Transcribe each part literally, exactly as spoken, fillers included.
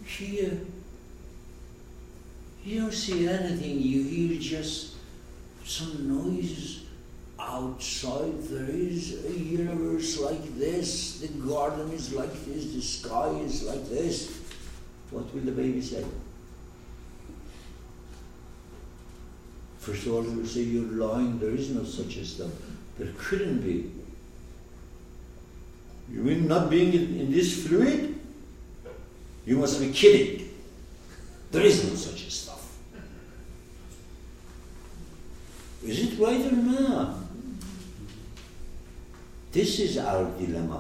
hear. You don't see anything, you hear just some noises outside. There is a universe like this, the garden is like this, the sky is like this. What will the baby say? First of all, he will say, you're lying, there is no such a stuff. There couldn't be. You mean not being in, in this fluid? You must be kidding. There is no such a stuff. Is it right or not? This is our dilemma.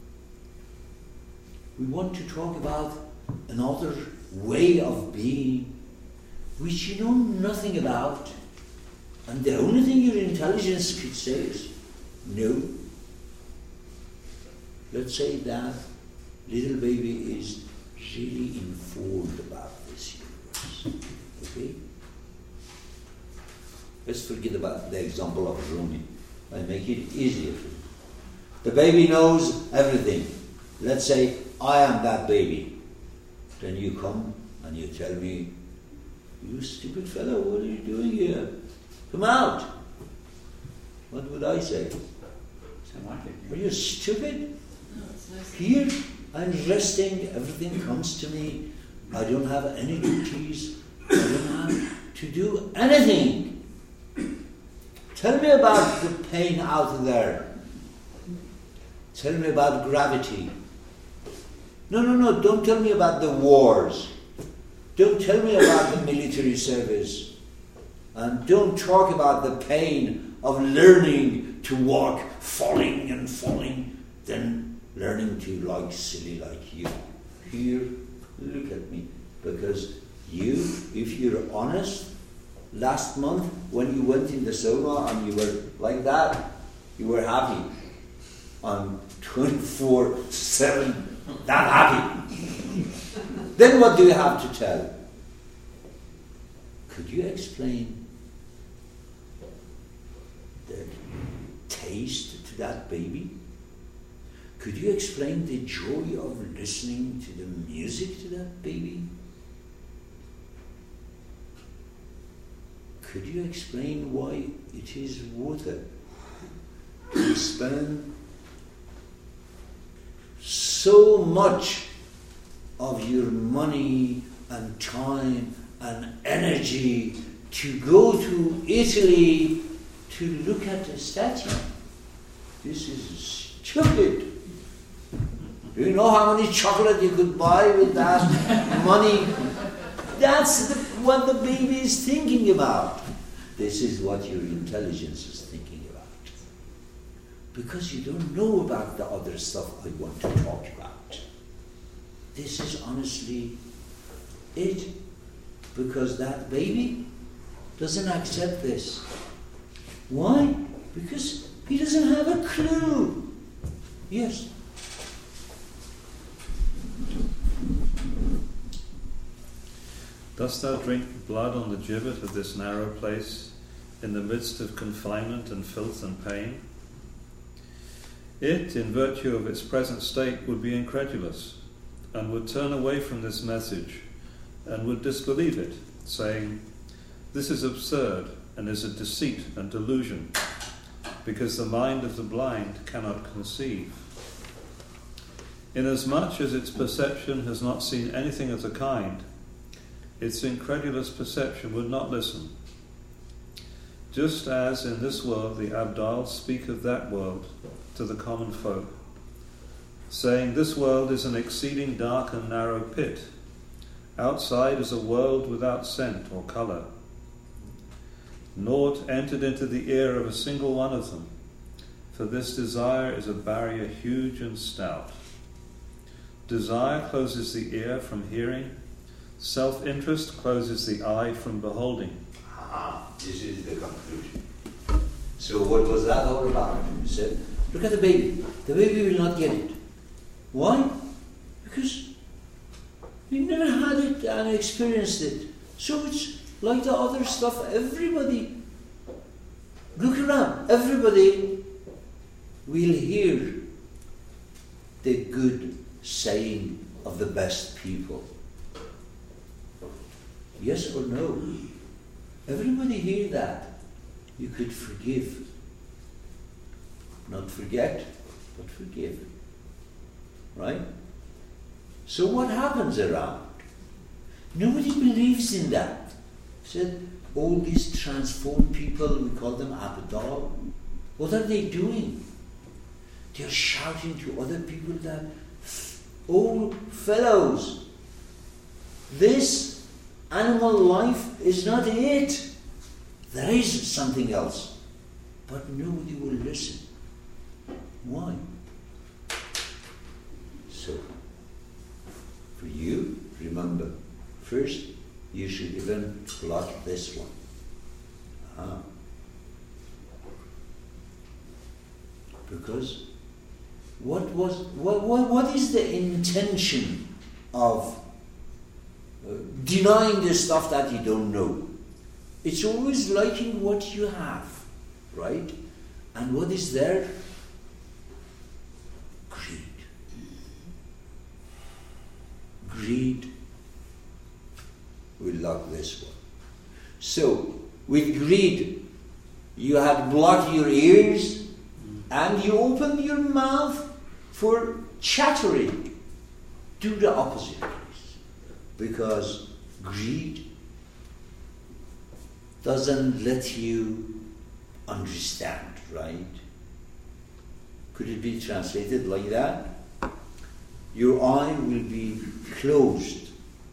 We want to talk about another way of being which you know nothing about, and the only thing your intelligence could say is no. Let's say that little baby is really informed about this universe. Okay? Let's forget about the example of Rumi. I make it easier. The baby knows everything. Let's say I am that baby. Then you come and you tell me, you stupid fellow, what are you doing here? Come out. What would I say? Are you stupid? Here, I'm resting, everything comes to me. I don't have any duties. I don't have to do anything. Tell me about the pain out there. Tell me about gravity. No, no, no, don't tell me about the wars. Don't tell me about the military service. And don't talk about the pain of learning to walk, falling and falling, then learning to like silly like you. Here, look at me. Because you, if you're honest, last month when you went in the sauna and you were like that, you were happy. I'm twenty-four seven, that happy. Then what do you have to tell? Could you explain the taste to that baby? Could you explain the joy of listening to the music to that baby? Could you explain why it is water? You spend so much of your money and time and energy to go to Italy to look at a statue. This is stupid. Do you know how many chocolate you could buy with that money? That's the, what the baby is thinking about. This is what your intelligence is thinking about. Because you don't know about the other stuff I want to talk about. This is honestly it. Because that baby doesn't accept this. Why? Because he doesn't have a clue. Yes. Dost thou drink blood on the gibbet of this narrow place, in the midst of confinement and filth and pain? It, in virtue of its present state, would be incredulous, and would turn away from this message, and would disbelieve it, saying, this is absurd, and is a deceit and delusion, because the mind of the blind cannot conceive. Inasmuch as its perception has not seen anything of the kind, its incredulous perception would not listen. Just as in this world the Abdals speak of that world to the common folk, saying this world is an exceeding dark and narrow pit. Outside is a world without scent or colour. Naught entered into the ear of a single one of them, for this desire is a barrier huge and stout. Desire closes the ear from hearing, self-interest closes the eye from beholding. Ah, this is the conclusion. So what was that all about? You said, look at the baby. The baby will not get it. Why? Because we never had it and experienced it. So it's like the other stuff. Everybody, look around. Everybody will hear the good saying of the best people. Yes or no? Everybody hear that. You could forgive. Not forget, but forgive. Right? So what happens around? Nobody believes in that. Said all these transformed people, we call them Abdal. What are they doing? They're shouting to other people that, oh fellows, this animal life is not it. There is something else. But nobody will listen. Why? So, for you, remember, first you should even block this one. Ah. Because what was what, what, what is the intention of uh, denying the stuff that you don't know? It's always liking what you have, right? And what is there? Greed. Greed will lock this one. So, with greed, you had blocked your ears and you open your mouth for chattering. Do the opposite, please. Because greed doesn't let you understand, right? Could it be translated like that? Your eye will be closed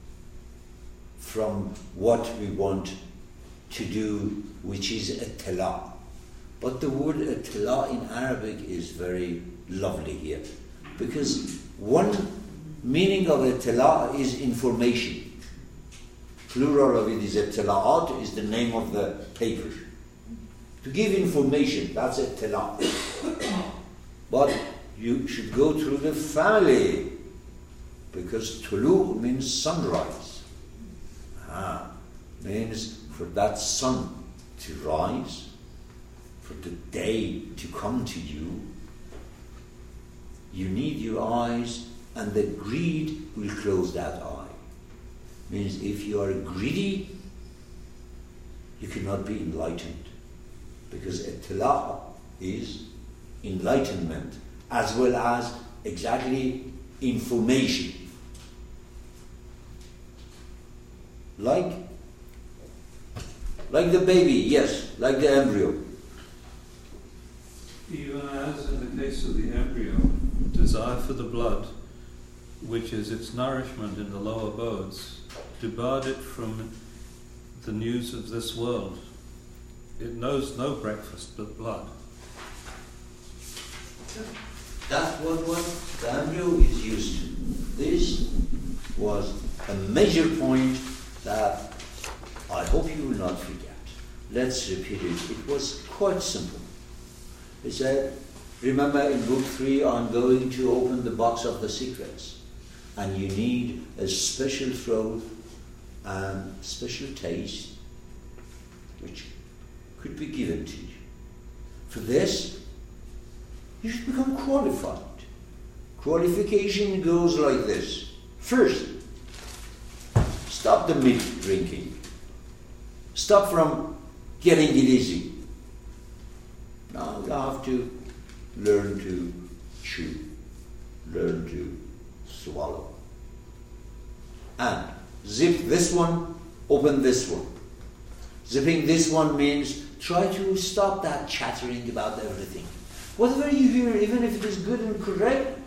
from what we want to do, which is ittila. But the word ittila in Arabic is very lovely here, because one meaning of ittila is information. Plural of it is ittila'at, is the name of the paper. To give information, that's ittila. But you should go through the family, because tulu means sunrise. Ah, means for that sun to rise, for the day to come to you, you need your eyes, and the greed will close that eye. Means if you are greedy, you cannot be enlightened, because ittila is enlightenment as well as exactly information. Like, like the baby, yes, like the embryo. Even as in the case of the embryo, desire for the blood, which is its nourishment in the lower abodes, debarred it from the news of this world. It knows no breakfast but blood. That's what, what the embryo is used to. This was a major point that I hope you will not forget. Let's repeat it. It was quite simple. He said, remember in book three, I'm going to open the box of the secrets, and you need a special throat and special taste which could be given to you. For this, you should become qualified. Qualification goes like this. First, stop the milk drinking. Stop from getting it easy. Now you have to learn to chew, learn to swallow. And zip this one, open this one. Zipping this one means try to stop that chattering about everything. Whatever you hear, even if it is good and correct,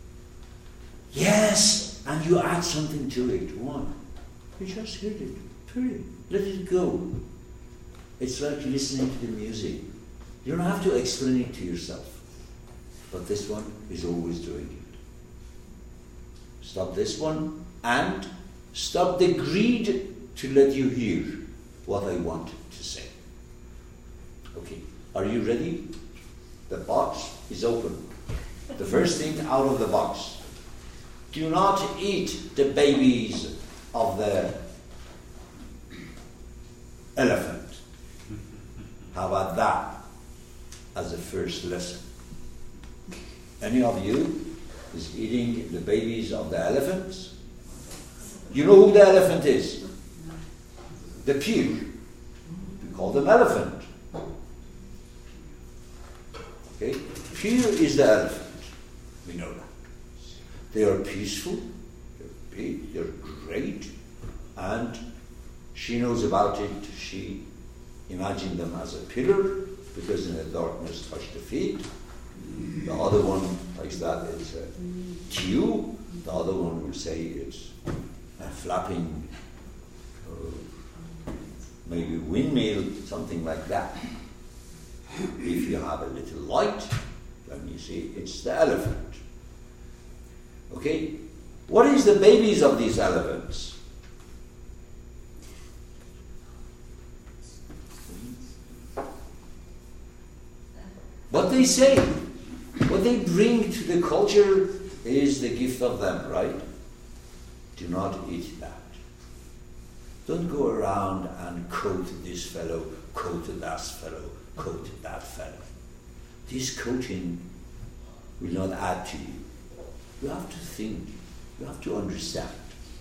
yes, and you add something to it. One, you just heard it, period. Let it go. It's like listening to the music. You don't have to explain it to yourself. But this one is always doing it. Stop this one, and stop the greed to let you hear what I want to say. Okay, are you ready? The box is open. The first thing out of the box. Do not eat the babies of the elephant. How about that as a first lesson? Any of you is eating the babies of the elephants? You know who the elephant is? the pew. We call them elephant. Okay? Pew is the elephant. We know that. They are peaceful, they're big, they're great, and she knows about it. She imagined them as a pillar, because in the darkness touch the feet. The other one takes that as a cue. The other one will say it's a flapping, uh, maybe windmill, something like that. If you have a little light, then you see it's the elephant. Okay? What is the babies of these elephants? What they say, what they bring to the culture is the gift of them, right? Do not eat that. Don't go around and quote this fellow, quote that fellow, quote that fellow. This quoting will not add to you. You have to think, you have to understand.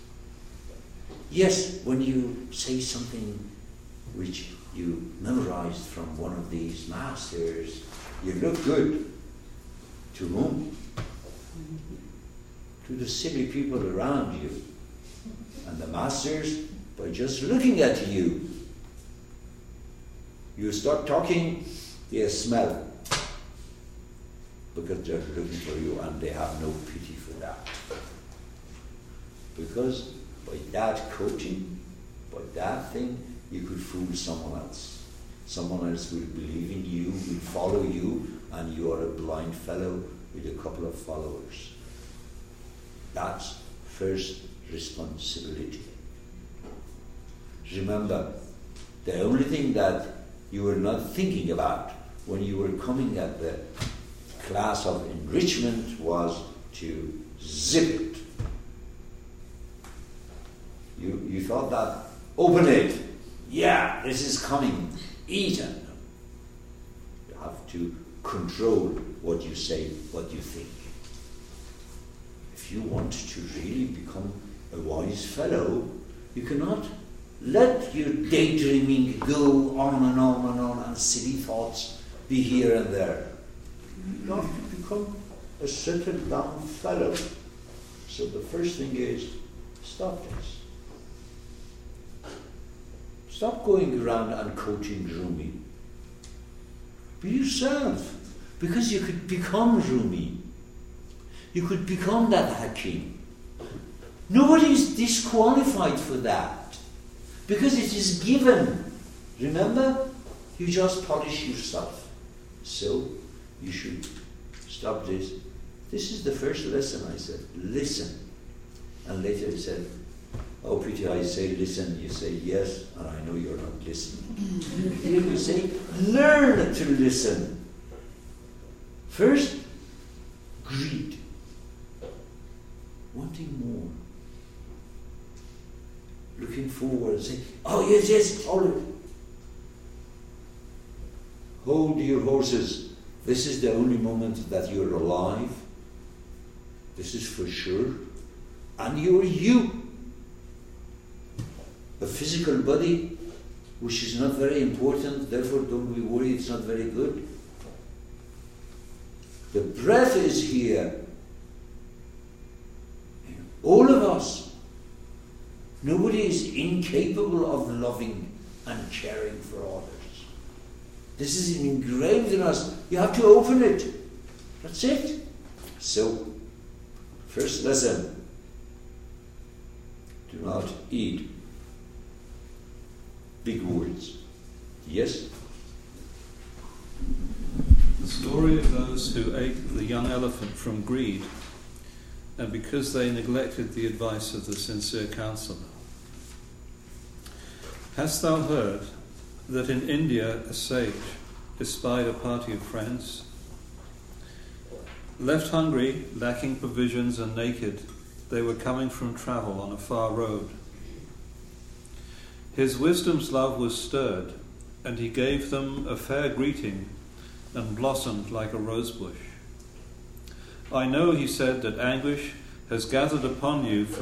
Yes, when you say something which you memorized from one of these masters, you look good. To whom? To the silly people around you. And the masters, by just looking at you, you start talking, they smell. Because they're looking for you and they have no pity for that. Because by that coaching, by that thing, you could fool someone else. Someone else will believe in you, will follow you, and you are a blind fellow with a couple of followers. That's first responsibility. Remember, the only thing that you were not thinking about when you were coming at the class of enrichment was to zip it. You, you thought that, open it, yeah, this is coming. Eat it. You have to control what you say, what you think. If you want to really become a wise fellow, you cannot let your daydreaming go on and on and on and silly thoughts be here and there. You have to become a settled down fellow. So the first thing is, stop this. Stop going around and quoting Rumi. Be yourself, because you could become Rumi. You could become that Hakim. Nobody is disqualified for that, because it is given. Remember, you just polish yourself. So, you should stop this. This is the first lesson I said, listen. And later I said, oh, pretty, I say listen, you say yes, and I know you're not listening. Here you say, learn to listen. First, greed. Wanting more. Looking forward and say, oh, yes, yes, all of it. Hold your horses. This is the only moment that you're alive. This is for sure. And you're you. A physical body, which is not very important, therefore don't be worried, it's not very good. The breath is here. All of us. Nobody is incapable of loving and caring for others. This is engraved in us. You have to open it. That's it. So, first lesson. Do not eat big words. Yes? The story of those who ate the young elephant from greed, and because they neglected the advice of the sincere counsellor. Hast thou heard that in India a sage espied a party of friends? Left hungry, lacking provisions and naked, they were coming from travel on a far road. His wisdom's love was stirred, and he gave them a fair greeting and blossomed like a rosebush. I know, he said, that anguish has gathered upon you